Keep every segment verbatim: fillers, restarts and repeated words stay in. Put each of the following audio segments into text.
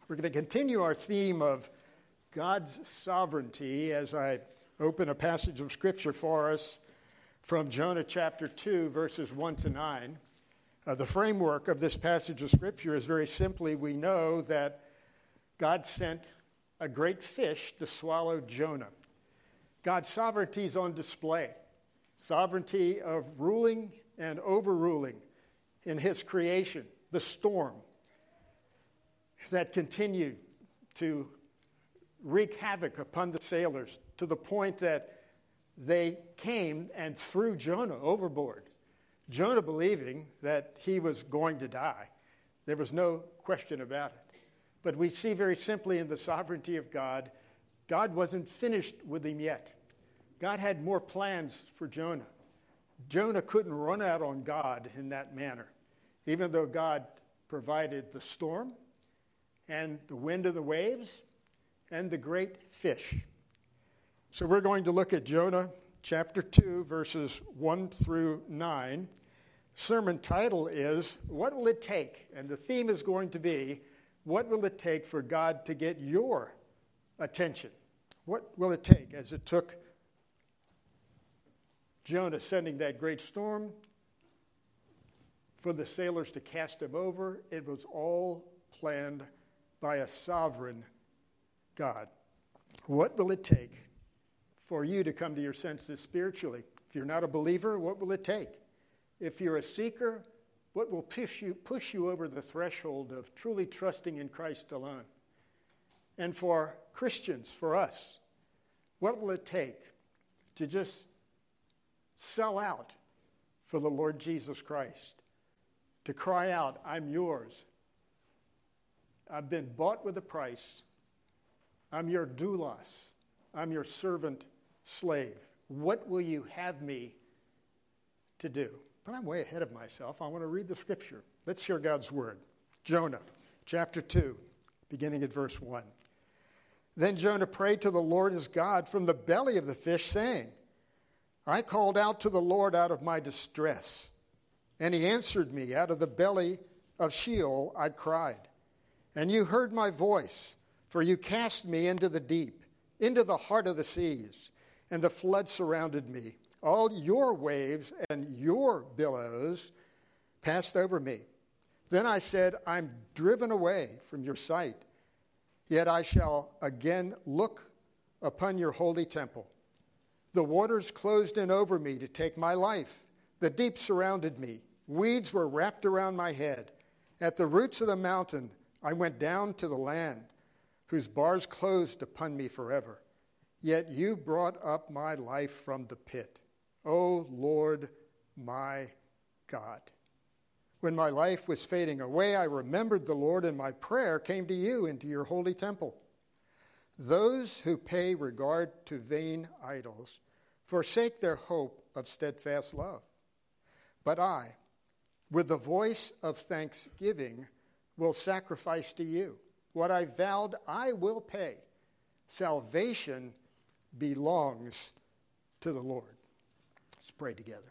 We're going to continue our theme of God's sovereignty as I open a passage of Scripture for us from Jonah chapter two, verses one to nine. Uh, the framework of this passage of Scripture is very simply, we know that God sent a great fish to swallow Jonah. God's sovereignty is on display. Sovereignty of ruling and overruling in his creation, the storm that continued to wreak havoc upon the sailors to the point that they came and threw Jonah overboard. Jonah believing that he was going to die. There was no question about it. But we see very simply in the sovereignty of God, God wasn't finished with him yet. God had more plans for Jonah. Jonah couldn't run out on God in that manner, even though God provided the storm and the wind of the waves and the great fish. So we're going to look at Jonah chapter two, verses one through nine. Sermon title is, What Will It Take? And the theme is going to be, what will it take for God to get your attention? What will it take? As it took Jonah sending that great storm for the sailors to cast him over, it was all planned by a sovereign God. What will it take for you to come to your senses spiritually? If you're not a believer, what will it take? If you're a seeker, what will push you, push you over the threshold of truly trusting in Christ alone? And for Christians, for us, what will it take to just sell out for the Lord Jesus Christ? To cry out, I'm yours. I've been bought with a price. I'm your doulos. I'm your servant slave. What will you have me to do? But I'm way ahead of myself. I want to read the scripture. Let's hear God's word. Jonah, chapter two, beginning at verse one. Then Jonah prayed to the Lord his God from the belly of the fish, saying, I called out to the Lord out of my distress, and he answered me. Out of the belly of Sheol I cried. And you heard my voice, for you cast me into the deep, into the heart of the seas, and the flood surrounded me. All your waves and your billows passed over me. Then I said, I'm driven away from your sight, yet I shall again look upon your holy temple. The waters closed in over me to take my life. The deep surrounded me. Weeds were wrapped around my head. At the roots of the mountain, I went down to the land, whose bars closed upon me forever. Yet you brought up my life from the pit, O Lord, my God. When my life was fading away, I remembered the Lord, and my prayer came to you into your holy temple. Those who pay regard to vain idols forsake their hope of steadfast love. But I, with the voice of thanksgiving, will sacrifice to you. What I vowed I will pay. Salvation belongs to the Lord. Let's pray together.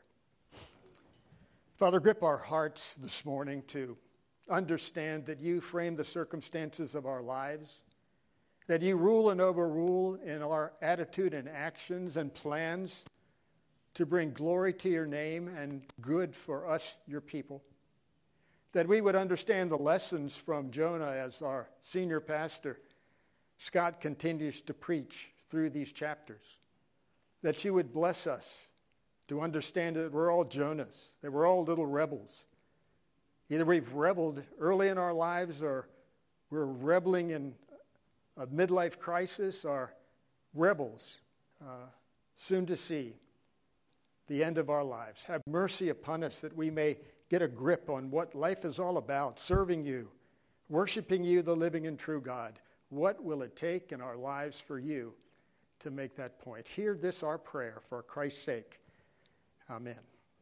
Father, grip our hearts this morning to understand that you frame the circumstances of our lives, that you rule and overrule in our attitude and actions and plans to bring glory to your name and good for us, your people. That we would understand the lessons from Jonah as our senior pastor, Scott, continues to preach through these chapters. That you would bless us to understand that we're all Jonahs, that we're all little rebels. Either we've rebelled early in our lives or we're rebelling in a midlife crisis, or rebels uh, soon to see the end of our lives. Have mercy upon us that we may get a grip on what life is all about, serving you, worshiping you, the living and true God. What will it take in our lives for you to make that point? Hear this, our prayer, for Christ's sake. Amen.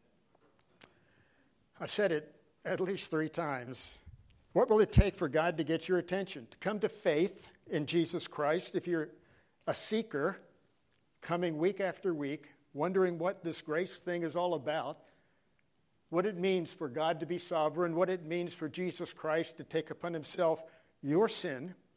I said it at least three times. What will it take for God to get your attention? To come to faith in Jesus Christ. If you're a seeker, coming week after week, wondering what this grace thing is all about, what it means for God to be sovereign, what it means for Jesus Christ to take upon himself your sin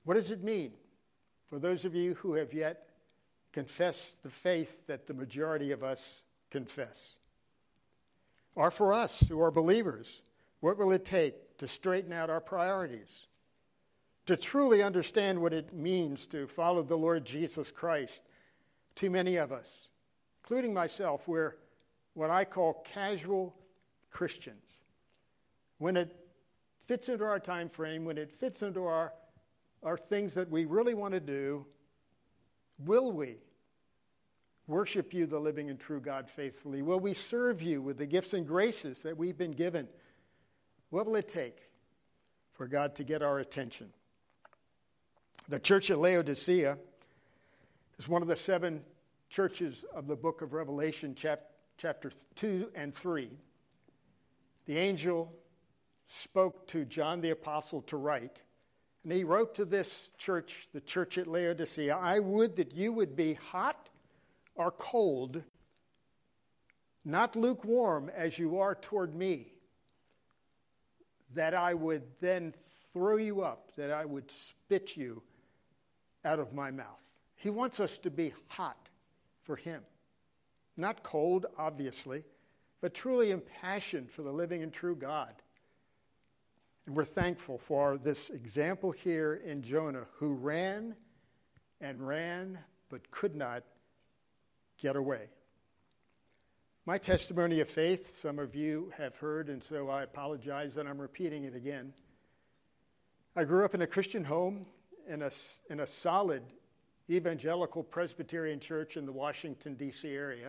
What does it mean for those of you who have yet confessed the faith that the majority of us confess? Or for us who are believers, what will it take to straighten out our priorities? To truly understand what it means to follow the Lord Jesus Christ? Too many of us, including myself, we're what I call casual Christians. When it fits into our time frame, when it fits into our, our things that we really want to do, will we worship you, the living and true God, faithfully? Will we serve you with the gifts and graces that we've been given? What will it take for God to get our attention? The church at Laodicea is one of the seven churches of the book of Revelation, chap- chapter two and three. The angel spoke to John the Apostle to write, and he wrote to this church, the church at Laodicea, I would that you would be hot or cold, not lukewarm as you are toward me, that I would then throw you up, that I would spit you out of my mouth. He wants us to be hot for him. Not cold, obviously, but truly impassioned for the living and true God. And we're thankful for this example here in Jonah, who ran and ran but could not get away. My testimony of faith, some of you have heard, and so I apologize that I'm repeating it again. I grew up in a Christian home in a, in a solid evangelical Presbyterian church in the Washington, D C area.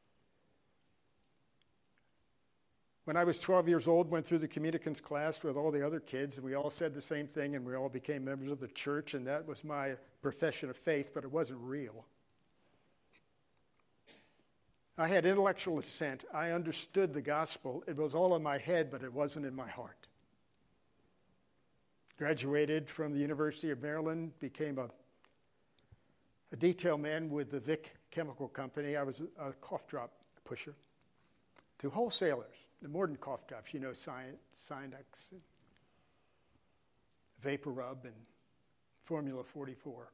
When I was twelve years old, went through the communicants class with all the other kids, and we all said the same thing, and we all became members of the church, and that was my profession of faith, but it wasn't real. I had intellectual assent. I understood the gospel. It was all in my head, but it wasn't in my heart. Graduated from the University of Maryland, became a, a detail man with the Vic Chemical Company. I was a, a cough drop pusher to wholesalers. The modern cough drops, you know, Sinex, and Vapor Rub, and Formula forty-four.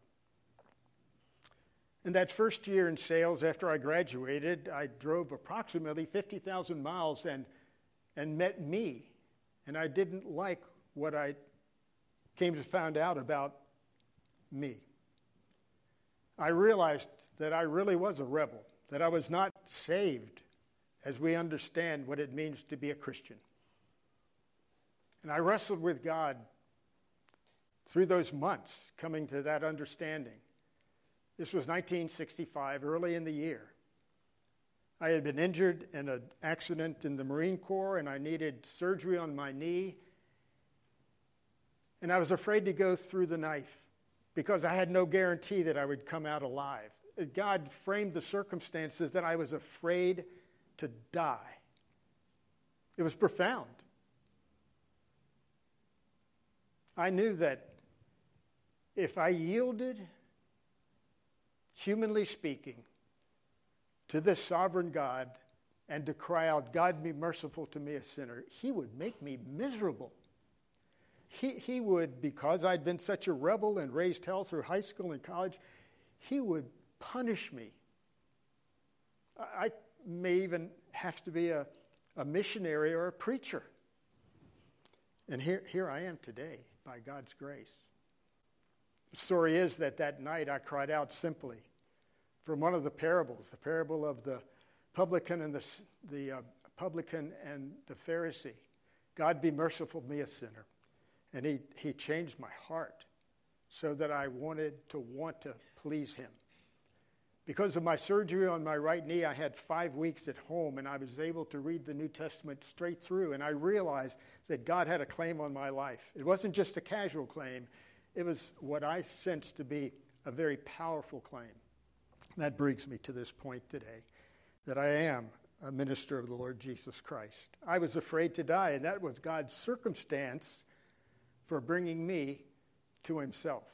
In that first year in sales after I graduated, I drove approximately fifty thousand miles and, and met me. And I didn't like what I came to find out about me. I realized that I really was a rebel, that I was not saved as we understand what it means to be a Christian. And I wrestled with God through those months, coming to that understanding. This was nineteen sixty-five, early in the year. I had been injured in an accident in the Marine Corps, and I needed surgery on my knee. And I was afraid to go through the knife because I had no guarantee that I would come out alive. God framed the circumstances that I was afraid to die. It was profound. I knew that if I yielded, humanly speaking, to this sovereign God and to cry out, God be merciful to me, a sinner, he would make me miserable. He, he would, because I'd been such a rebel and raised hell through high school and college, he would punish me. I, I may even have to be a, a missionary or a preacher. And here, here I am today, by God's grace. The story is that that night I cried out simply from one of the parables, the parable of the publican and the, the uh, publican and the Pharisee. God be merciful to me, a sinner. And he, he changed my heart so that I wanted to want to please him. Because of my surgery on my right knee, I had five weeks at home, and I was able to read the New Testament straight through, and I realized that God had a claim on my life. It wasn't just a casual claim. It was what I sensed to be a very powerful claim. And that brings me to this point today, that I am a minister of the Lord Jesus Christ. I was afraid to die, and that was God's circumstance for bringing me to himself.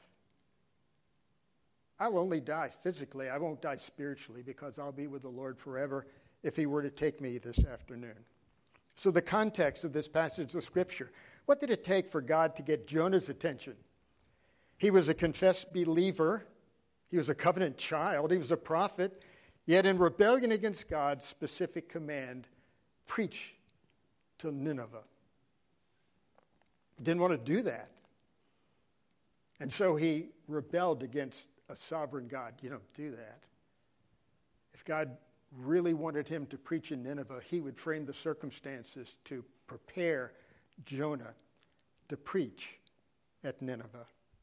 I'll only die physically. I won't die spiritually, because I'll be with the Lord forever if he were to take me this afternoon. So the context of this passage of Scripture, what did it take for God to get Jonah's attention? He was a confessed believer. He was a covenant child. He was a prophet. Yet in rebellion against God's specific command, preach to Nineveh. Didn't want to do that. And so he rebelled against a sovereign God. You don't do that. If God really wanted him to preach in Nineveh, he would frame the circumstances to prepare Jonah to preach at Nineveh.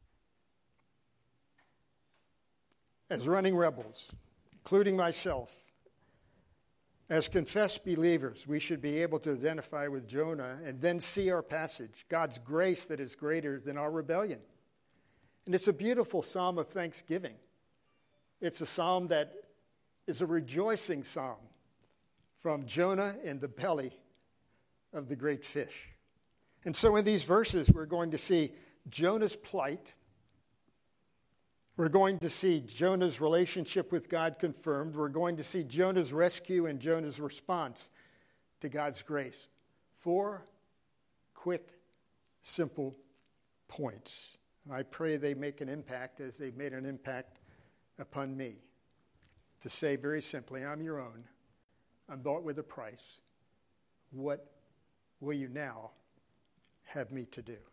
As running rebels, including myself, as confessed believers, we should be able to identify with Jonah and then see our passage, God's grace that is greater than our rebellion. And it's a beautiful psalm of thanksgiving. It's a psalm that is a rejoicing psalm from Jonah in the belly of the great fish. And so in these verses, we're going to see Jonah's plight. We're going to see Jonah's relationship with God confirmed. We're going to see Jonah's rescue and Jonah's response to God's grace. Four quick, simple points. And I pray they make an impact as they've made an impact upon me. To say very simply, I'm your own. I'm bought with a price. What will you now have me to do?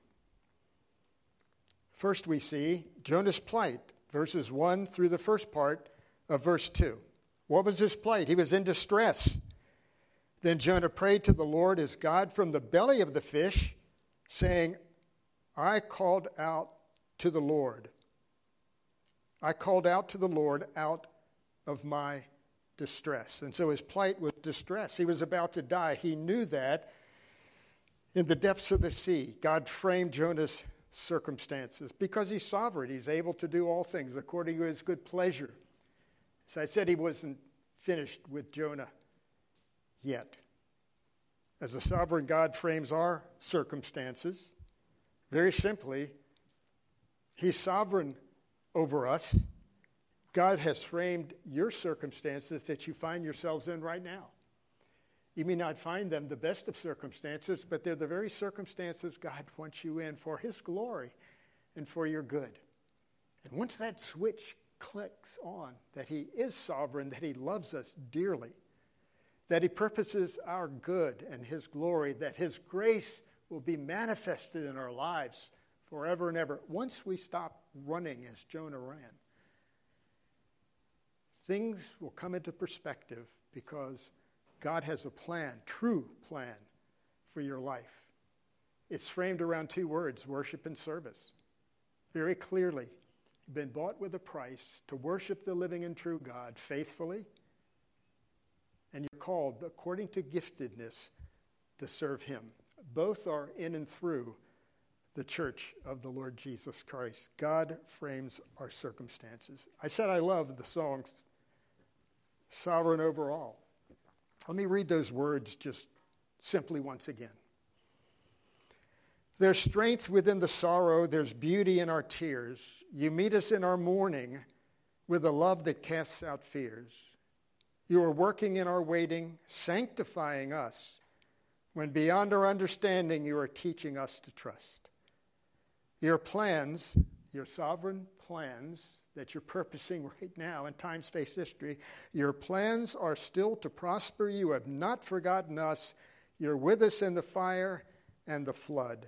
First we see Jonah's plight, verses one through the first part of verse two. What was his plight? He was in distress. Then Jonah prayed to the Lord his God from the belly of the fish, saying, I called out to the Lord. I called out to the Lord out of my distress. And so his plight was distress. He was about to die. He knew that in the depths of the sea, God framed Jonah's circumstances. Because he's sovereign, he's able to do all things according to his good pleasure. As I said, he wasn't finished with Jonah yet. As the sovereign God frames our circumstances, very simply, he's sovereign over us. God has framed your circumstances that you find yourselves in right now. You may not find them the best of circumstances, but they're the very circumstances God wants you in for his glory and for your good. And once that switch clicks on, that he is sovereign, that he loves us dearly, that he purposes our good and his glory, that his grace will be manifested in our lives forever and ever. Once we stop running as Jonah ran, things will come into perspective because God has a plan, true plan for your life. It's framed around two words, worship and service. Very clearly, you've been bought with a price to worship the living and true God faithfully, and you're called, according to giftedness, to serve him. Both are in and through the church of the Lord Jesus Christ. God frames our circumstances. I said I love the song, Sovereign Over All. Let me read those words just simply once again. There's strength within the sorrow. There's beauty in our tears. You meet us in our mourning with a love that casts out fears. You are working in our waiting, sanctifying us, when beyond our understanding you are teaching us to trust. Your plans, your sovereign plans, that you're purposing right now in time, space, history, your plans are still to prosper. You have not forgotten us. You're with us in the fire and the flood.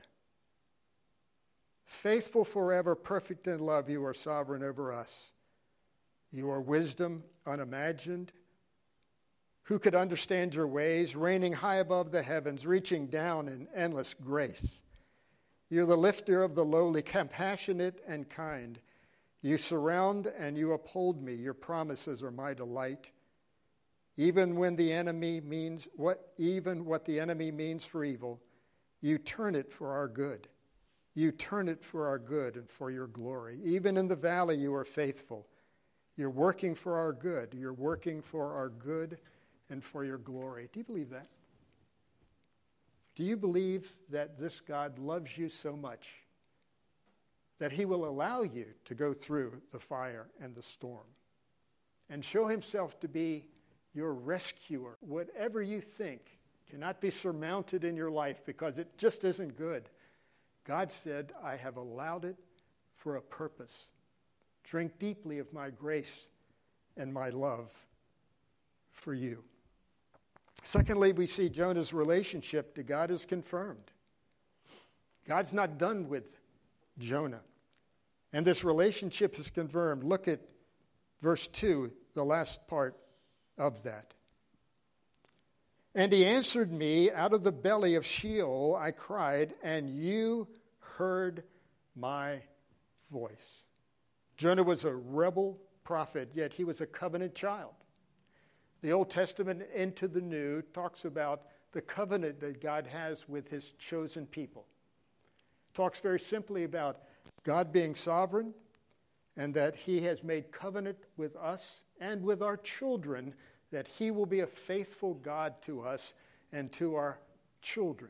Faithful forever, perfect in love, you are sovereign over us. You are wisdom unimagined. Who could understand your ways, reigning high above the heavens, reaching down in endless grace? You're the lifter of the lowly, compassionate and kind. You surround and you uphold me. Your promises are my delight. Even when the enemy means what, even what the enemy means for evil, you turn it for our good. You turn it for our good and for your glory. Even in the valley, you are faithful. You're working for our good. You're working for our good and for your glory. Do you believe that? Do you believe that this God loves you so much that he will allow you to go through the fire and the storm and show himself to be your rescuer? Whatever you think cannot be surmounted in your life because it just isn't good. God said, I have allowed it for a purpose. Drink deeply of my grace and my love for you. Secondly, we see Jonah's relationship to God is confirmed. God's not done with Jonah. And this relationship is confirmed. Look at verse two, the last part of that. And he answered me, out of the belly of Sheol I cried, and you heard my voice. Jonah was a rebel prophet, yet he was a covenant child. The Old Testament into the New talks about the covenant that God has with his chosen people. It talks very simply about God being sovereign and that he has made covenant with us and with our children, that he will be a faithful God to us and to our children.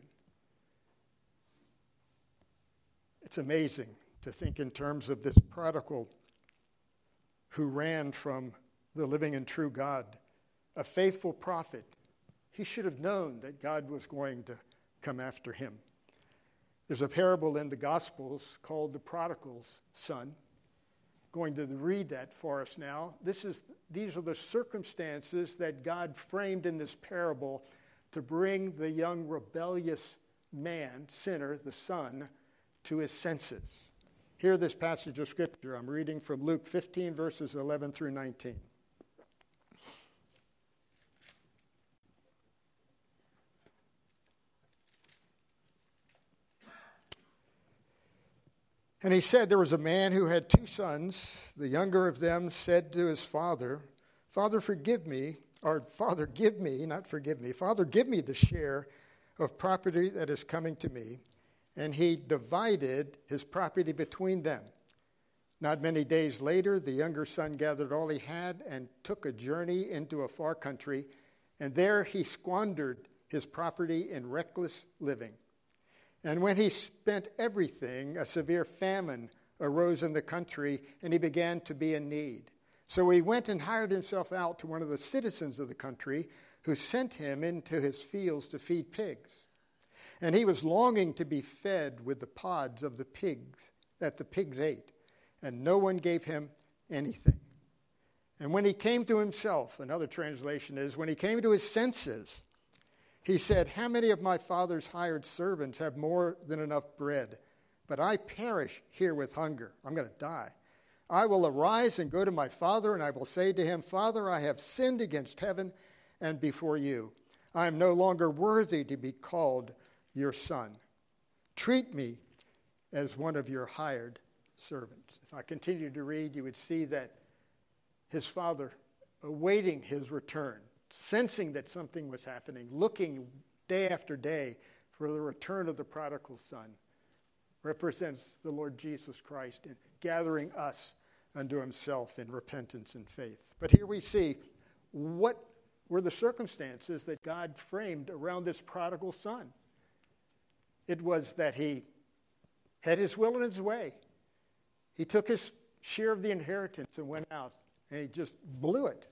It's amazing to think in terms of this prodigal who ran from the living and true God, a faithful prophet. He should have known that God was going to come after him. There's a parable in the Gospels called the prodigal's son. I'm going to read that for us now. This is, these are the circumstances that God framed in this parable to bring the young rebellious man, sinner, the son, to his senses. Hear this passage of Scripture. I'm reading from Luke fifteen, verses eleven through nineteen. And he said, there was a man who had two sons. The younger of them said to his father, Father, forgive me, or Father, give me, not forgive me, Father, give me the share of property that is coming to me. And he divided his property between them. Not many days later, the younger son gathered all he had and took a journey into a far country, and there he squandered his property in reckless living. And when he spent everything, a severe famine arose in the country, and he began to be in need. So he went and hired himself out to one of the citizens of the country, who sent him into his fields to feed pigs. And he was longing to be fed with the pods of the pigs that the pigs ate, and no one gave him anything. And when he came to himself, another translation is, when he came to his senses, he said, how many of my father's hired servants have more than enough bread? But I perish here with hunger. I'm going to die. I will arise and go to my father, and I will say to him, Father, I have sinned against heaven and before you. I am no longer worthy to be called your son. Treat me as one of your hired servants. If I continue to read, you would see that his father, awaiting his return, sensing that something was happening, looking day after day for the return of the prodigal son, represents the Lord Jesus Christ in gathering us unto himself in repentance and faith. But here we see what were the circumstances that God framed around this prodigal son. It was that he had his will and his way. He took his share of the inheritance and went out, and he just blew it.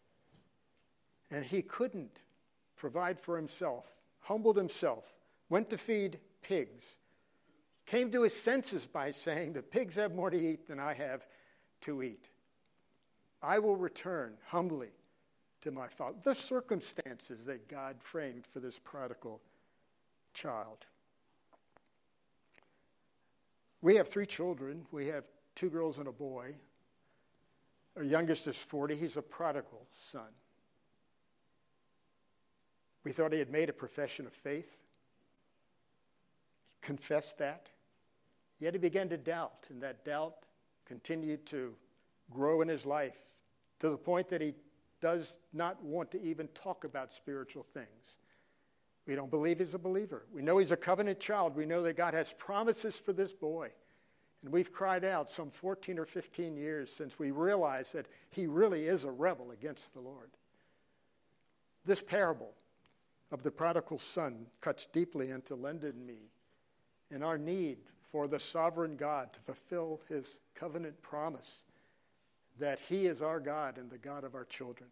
And he couldn't provide for himself, humbled himself, went to feed pigs, came to his senses by saying, the pigs have more to eat than I have to eat. I will return humbly to my father. The circumstances that God framed for this prodigal child. We have three children. We have two girls and a boy. Our youngest is forty. He's a prodigal son. We thought he had made a profession of faith, confessed that. Yet he began to doubt, and that doubt continued to grow in his life to the point that he does not want to even talk about spiritual things. We don't believe he's a believer. We know he's a covenant child. We know that God has promises for this boy. And we've cried out some fourteen or fifteen years since we realized that he really is a rebel against the Lord. This parable of the prodigal son cuts deeply into Linda and me in our need for the sovereign God to fulfill his covenant promise that he is our God and the God of our children.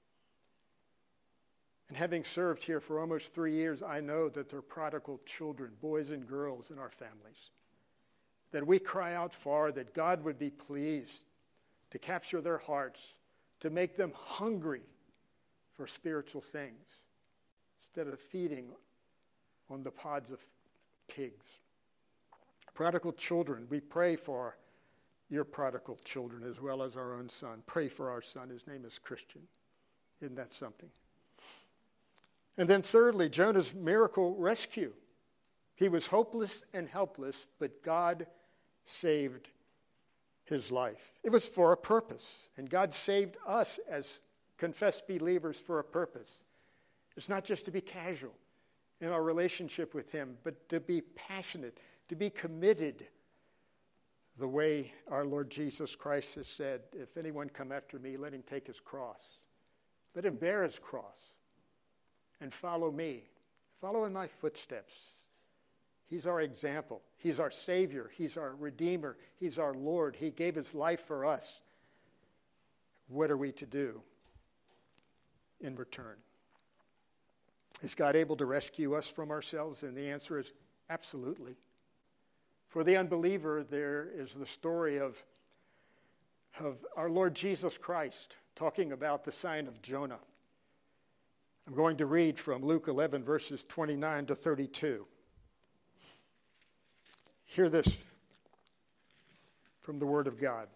And having served here for almost three years, I know that there are prodigal children, boys and girls in our families. that we cry out for, that God would be pleased to capture their hearts, to make them hungry for spiritual things instead of feeding on the pods of pigs. Prodigal children, we pray for your prodigal children as well as our own son. Pray for our son. His name is Christian. Isn't that something? And then thirdly, Jonah's miracle rescue. He was hopeless and helpless, but God saved his life. It was for a purpose, and God saved us as confessed believers for a purpose. It's not just to be casual in our relationship with him, but to be passionate, to be committed the way our Lord Jesus Christ has said, if anyone come after me, let him take his cross. Let him bear his cross and follow me. Follow in my footsteps. He's our example. He's our Savior. He's our Redeemer. He's our Lord. He gave his life for us. What are we to do in return? Is God able to rescue us from ourselves? And the answer is absolutely. For the unbeliever, there is the story of, of our Lord Jesus Christ talking about the sign of Jonah. I'm going to read from Luke eleven, verses twenty-nine to thirty-two. Hear this from the Word of God.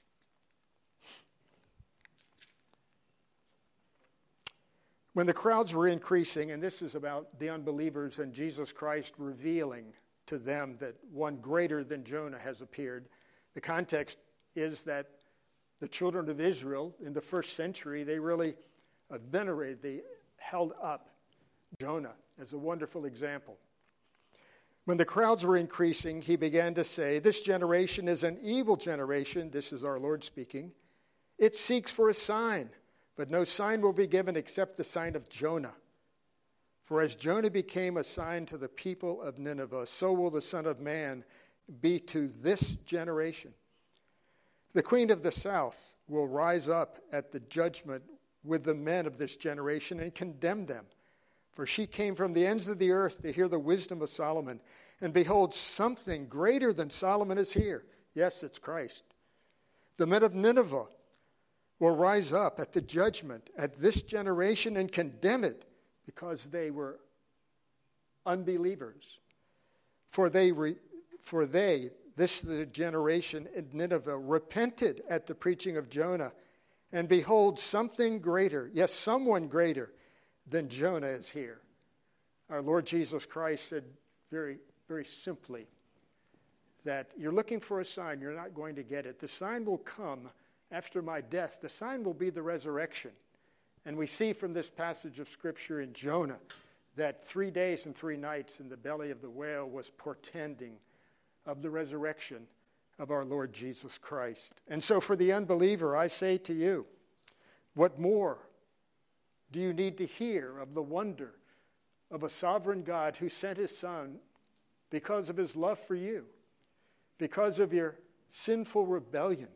When the crowds were increasing, and this is about the unbelievers and Jesus Christ revealing to them that one greater than Jonah has appeared. The context is that the children of Israel in the first century, they really uh, venerated, they held up Jonah as a wonderful example. When the crowds were increasing, he began to say, "This generation is an evil generation." This is our Lord speaking. "It seeks for a sign, but no sign will be given except the sign of Jonah. For as Jonah became a sign to the people of Nineveh, so will the Son of Man be to this generation. The queen of the south will rise up at the judgment with the men of this generation and condemn them. For she came from the ends of the earth to hear the wisdom of Solomon. And behold, something greater than Solomon is here." Yes, it's Christ. "The men of Nineveh will rise up at the judgment at this generation and condemn it, because they were unbelievers. For they, re, for they, this the generation in Nineveh, repented at the preaching of Jonah. And behold, something greater, yes, someone greater than Jonah is here." Our Lord Jesus Christ said very, very simply that you're looking for a sign, you're not going to get it. The sign will come after my death. The sign will be the resurrection. And we see from this passage of Scripture in Jonah that three days and three nights in the belly of the whale was portending of the resurrection of our Lord Jesus Christ. And so for the unbeliever, I say to you, what more do you need to hear of the wonder of a sovereign God who sent his Son because of his love for you, because of your sinful rebellion,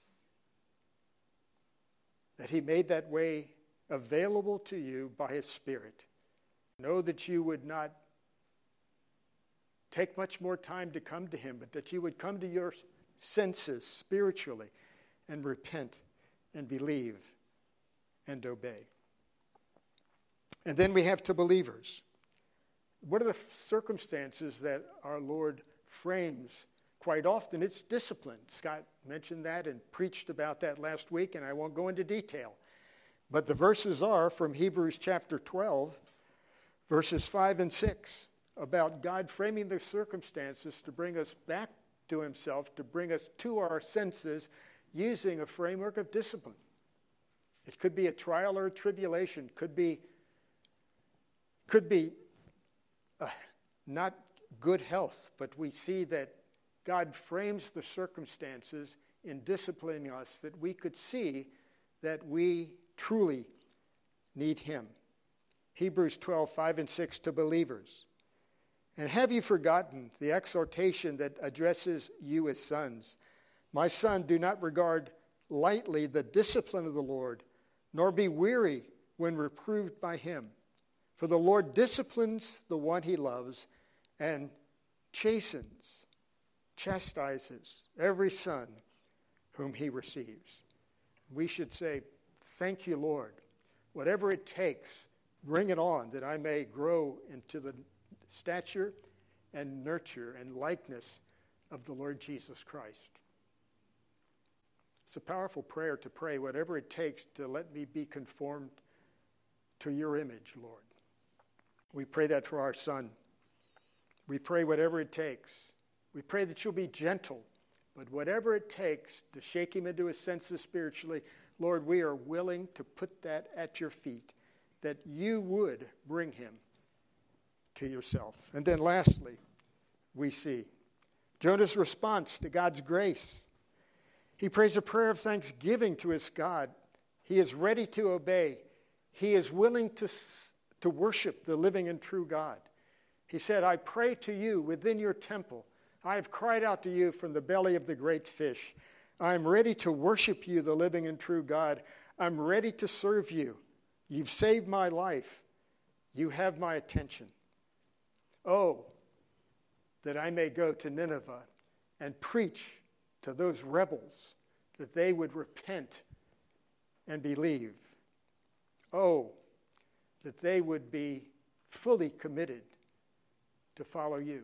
that he made that way available to you by his Spirit. Know that you would not take much more time to come to him, but that you would come to your senses spiritually and repent and believe and obey. And then we have to believers. What are the circumstances that our Lord frames? Quite often it's discipline. Scott mentioned that and preached about that last week, and I won't go into detail. But the verses are from Hebrews chapter twelve, verses five and six, about God framing the circumstances to bring us back to himself, to bring us to our senses using a framework of discipline. It could be a trial or a tribulation, could be, could be uh, not good health, but we see that God frames the circumstances in disciplining us that we could see that we truly need him. Hebrews twelve, five and six to believers. "And have you forgotten the exhortation that addresses you as sons? My son, do not regard lightly the discipline of the Lord, nor be weary when reproved by him. For the Lord disciplines the one he loves and chastens chastises every son whom he receives. We should say, thank you, Lord. Whatever it takes, bring it on, that I may grow into the stature and nurture and likeness of the Lord Jesus Christ. It's a powerful prayer to pray, whatever it takes to let me be conformed to your image, Lord. We pray that for our son. We pray whatever it takes. We pray that you'll be gentle, but whatever it takes to shake him into his senses spiritually, Lord, we are willing to put that at your feet, that you would bring him to yourself. And then lastly, we see Jonah's response to God's grace. He prays a prayer of thanksgiving to his God. He is ready to obey. He is willing to, to worship the living and true God. He said, I pray to you within your temple. I have cried out to you from the belly of the great fish. I am ready to worship you, the living and true God. I'm ready to serve you. You've saved my life. You have my attention. Oh, that I may go to Nineveh and preach to those rebels that they would repent and believe. Oh, that they would be fully committed to follow you.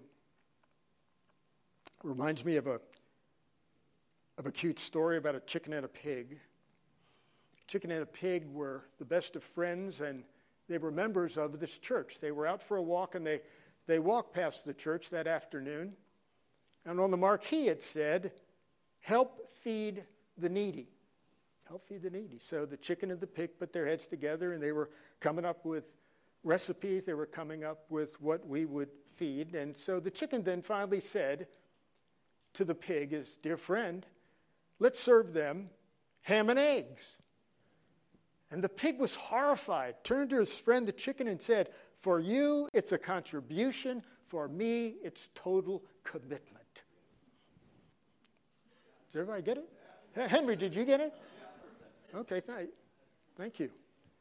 It reminds me of a of a cute story about a chicken and a pig. Chicken and a pig were the best of friends, and they were members of this church. They were out for a walk, and they, they walked past the church that afternoon. And on the marquee it said, help feed the needy. Help feed the needy. So the chicken and the pig put their heads together, and they were coming up with recipes. They were coming up with what we would feed. And so the chicken then finally said to the pig, his dear friend, let's serve them ham and eggs. And the pig was horrified, turned to his friend the chicken and said, for you, it's a contribution. For me, it's total commitment. Does everybody get it? Henry, did you get it? Okay, th- thank you.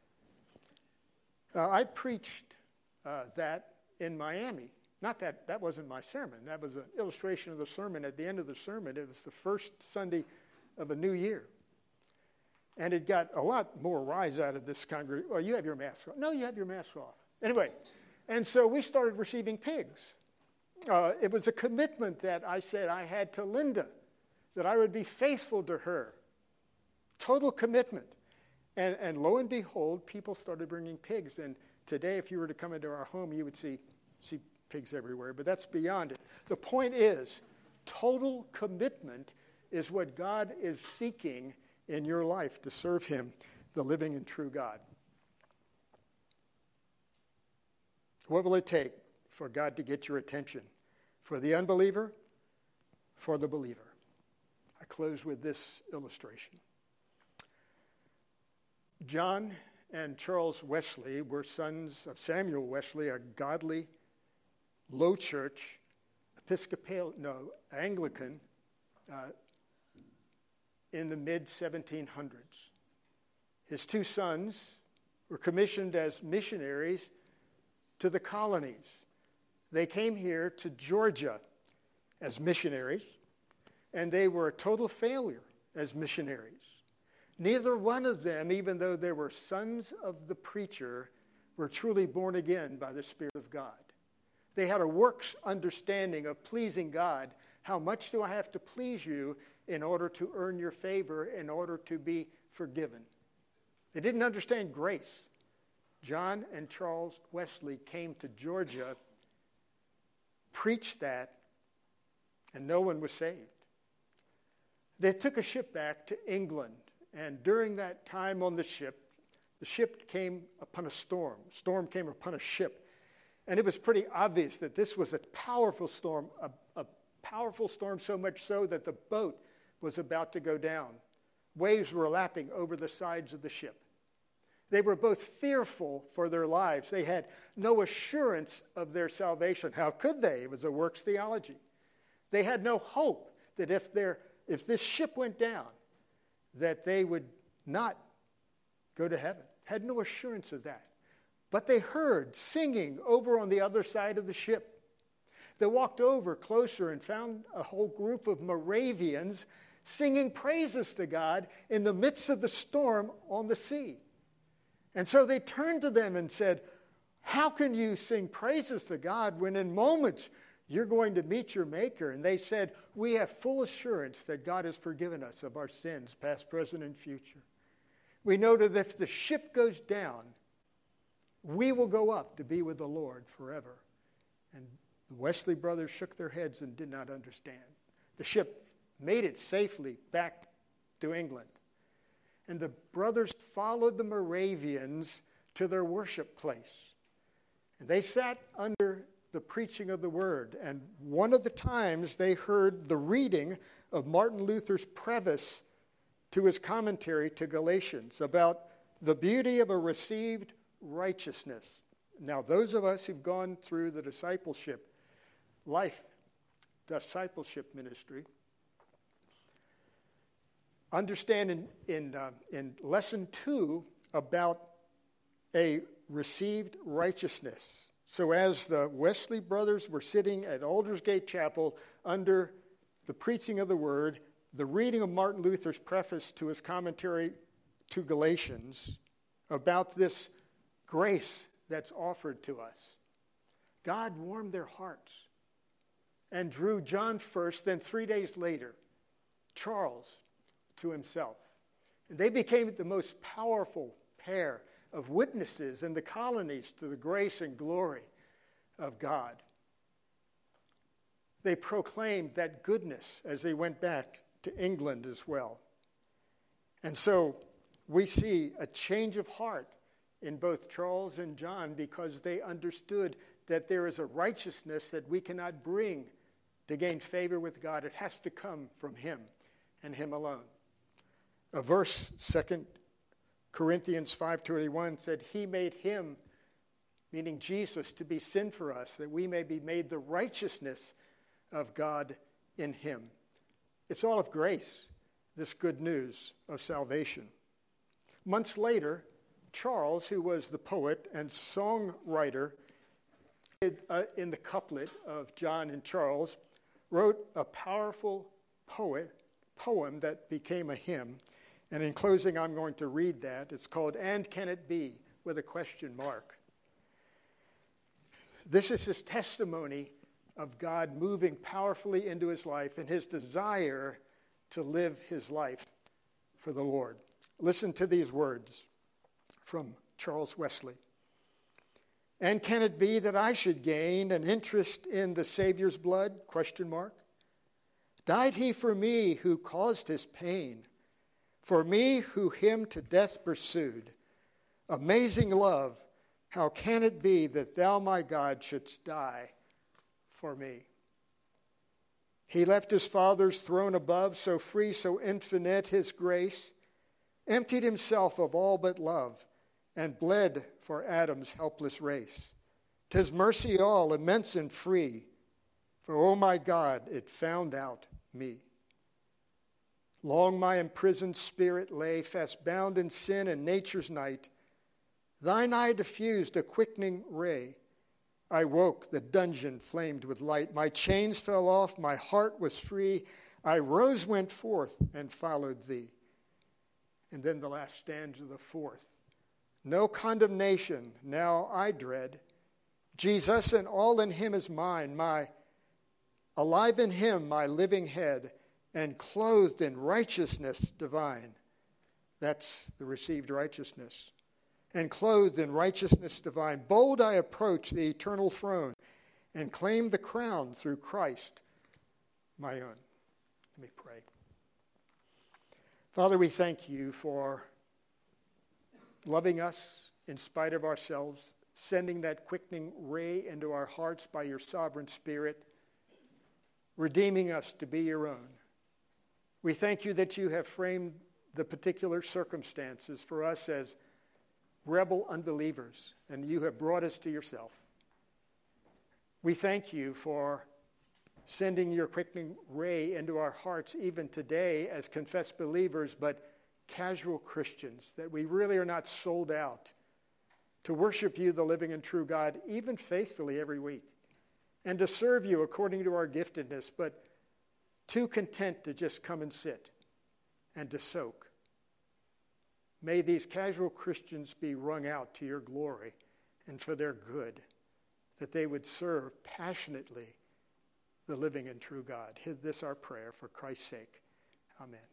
Uh, I preached uh, that in Miami. Not that, that wasn't my sermon. That was an illustration of the sermon. At the end of the sermon, it was the first Sunday of a new year. And it got a lot more rise out of this congregation. Oh, you have your mask on. No, you have your mask off. Anyway, and so we started receiving pigs. Uh, it was a commitment that I said I had to Linda, that I would be faithful to her. Total commitment. And, and lo and behold, people started bringing pigs. And today, if you were to come into our home, you would see, see pigs everywhere. But that's beyond it. The point is, total commitment is what God is seeking in your life to serve him, the living and true God. What will it take for God to get your attention? For the unbeliever, for the believer. I close with this illustration. John and Charles Wesley were sons of Samuel Wesley, a godly, low church, Episcopal, no, Anglican, uh, in the mid seventeen hundreds. His two sons were commissioned as missionaries to the colonies. They came here to Georgia as missionaries, and they were a total failure as missionaries. Neither one of them, even though they were sons of the preacher, were truly born again by the Spirit of God. They had a works understanding of pleasing God. How much do I have to please you in order to earn your favor, in order to be forgiven? They didn't understand grace. John and Charles Wesley came to Georgia, preached that, and no one was saved. They took a ship back to England, and during that time on the ship, the ship came upon a storm. Storm came upon a ship, and it was pretty obvious that this was a powerful storm, a, a powerful storm so much so that the boat was about to go down. Waves were lapping over the sides of the ship. They were both fearful for their lives. They had no assurance of their salvation. How could they? It was a works theology. They had no hope that if their if this ship went down, that they would not go to heaven. Had no assurance of that. But they heard singing over on the other side of the ship. They walked over closer and found a whole group of Moravians singing praises to God in the midst of the storm on the sea. And so they turned to them and said, how can you sing praises to God when in moments you're going to meet your Maker? And they said, we have full assurance that God has forgiven us of our sins, past, present, and future. We know that if the ship goes down, we will go up to be with the Lord forever. And the Wesley brothers shook their heads and did not understand. The ship made it safely back to England. And the brothers followed the Moravians to their worship place. And they sat under the preaching of the word. And one of the times they heard the reading of Martin Luther's preface to his commentary to Galatians about the beauty of a received righteousness. Now, those of us who've gone through the discipleship life, discipleship ministry, understand in, in, uh, in lesson two about a received righteousness. So as the Wesley brothers were sitting at Aldersgate Chapel under the preaching of the word, the reading of Martin Luther's preface to his commentary to Galatians about this grace that's offered to us, God warmed their hearts and drew John first, then three days later, Charles to himself. And they became the most powerful pair of witnesses in the colonies to the grace and glory of God. They proclaimed that goodness as they went back to England as well. And so we see a change of heart in both Charles and John because they understood that there is a righteousness that we cannot bring to gain favor with God. It has to come from him and him alone. A verse, Second Corinthians five twenty-one said, he made him, meaning Jesus, to be sin for us, that we may be made the righteousness of God in him. It's all of grace, this good news of salvation. Months later, Charles, who was the poet and songwriter in the couplet of John and Charles, wrote a powerful poet, poem that became a hymn. And in closing, I'm going to read that. It's called, And Can It Be, with a question mark. This is his testimony of God moving powerfully into his life and his desire to live his life for the Lord. Listen to these words from Charles Wesley. And can it be that I should gain an interest in the Savior's blood? Question mark. Died he for me who caused his pain? For me who him to death pursued? Amazing love, how can it be that thou, my God, shouldst die for me? He left his Father's throne above, so free, so infinite his grace, emptied himself of all but love, and bled for Adam's helpless race. 'Tis mercy all, immense and free, for, oh my God, it found out me. Long my imprisoned spirit lay, fast bound in sin and nature's night. Thine eye diffused a quickening ray. I woke, the dungeon flamed with light. My chains fell off, my heart was free. I rose, went forth, and followed thee. And then the last stanza, the fourth. No condemnation now I dread. Jesus and all in him is mine, my alive in him, my living head, and clothed in righteousness divine. That's the received righteousness. And clothed in righteousness divine. Bold I approach the eternal throne and claim the crown through Christ, my own. Let me pray. Father, we thank you for loving us in spite of ourselves, sending that quickening ray into our hearts by your sovereign Spirit, redeeming us to be your own. We thank you that you have framed the particular circumstances for us as rebel unbelievers, and you have brought us to yourself. We thank you for sending your quickening ray into our hearts even today as confessed believers, but casual Christians, that we really are not sold out to worship you, the living and true God, even faithfully every week. and to serve you according to our giftedness, but too content to just come and sit and to soak. May these casual Christians be wrung out to your glory and for their good, that they would serve passionately the living and true God. This our prayer for Christ's sake. Amen.